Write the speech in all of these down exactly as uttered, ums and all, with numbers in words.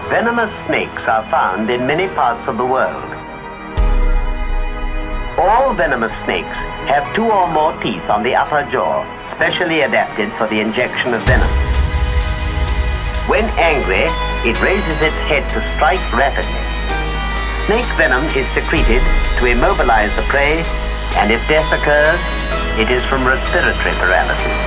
Venomous snakes are found in many parts of the world. All venomous snakes have two or more teeth on the upper jaw, specially adapted for the injection of venom. When angry, it raises its head to strike rapidly. Snake venom is secreted to immobilize the prey, and if death occurs, it is from respiratory paralysis.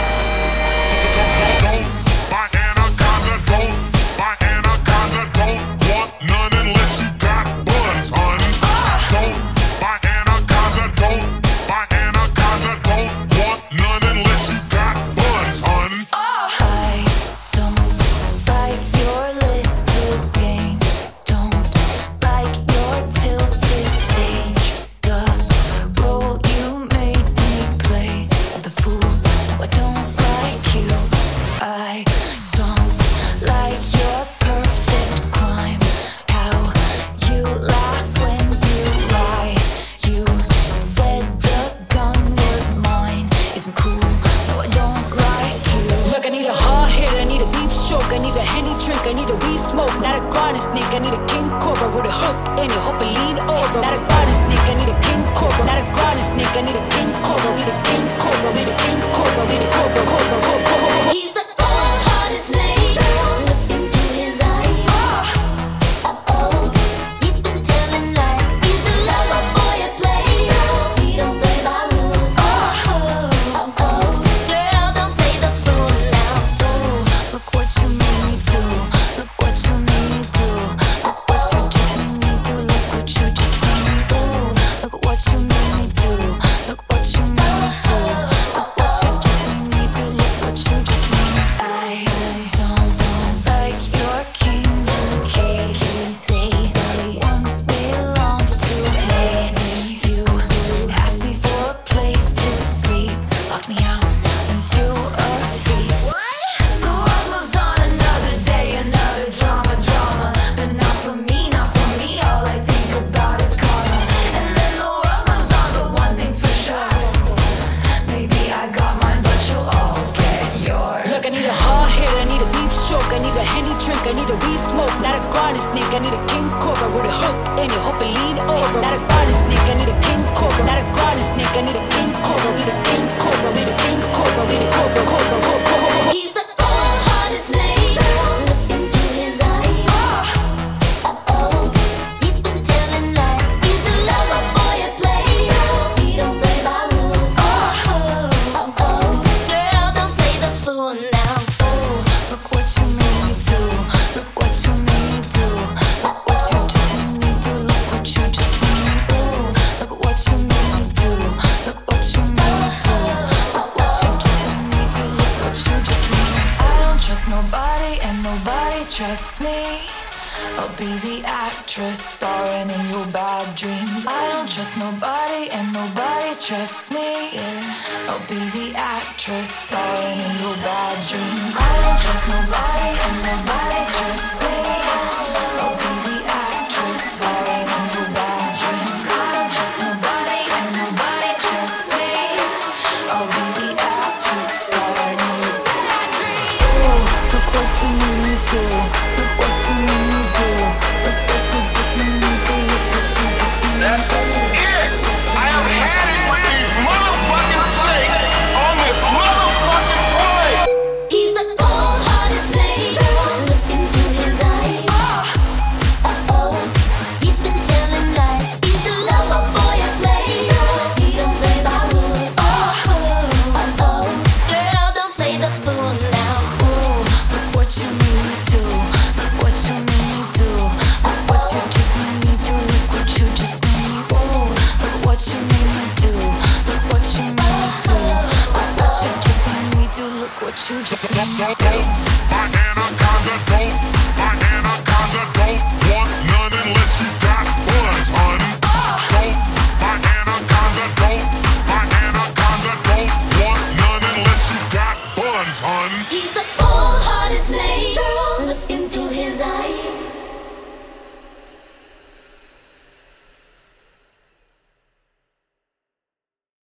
He's a cold-hearted snake.